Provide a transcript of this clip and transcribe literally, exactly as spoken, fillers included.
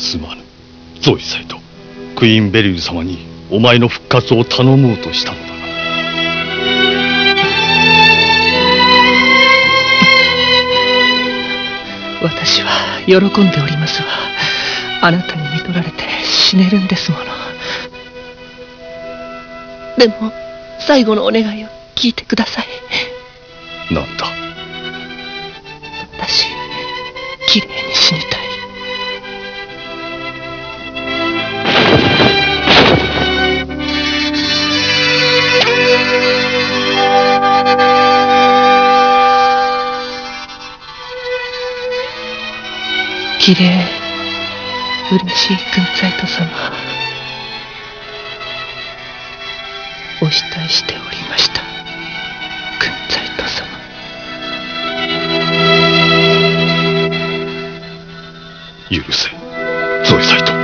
すまぬゾイサイド。クイーンベリル様にお前の復活を頼もうとしたのだが。 私は喜んでおりますわ。あなたに見取られて死ねるんですもの。でも最後のお願いを聞いてください。 なんだ。 私きれいに死にたい。きれい、嬉しいクンツァイト様、お慕いしておりました、クンツァイト様。 許せゾイサイト。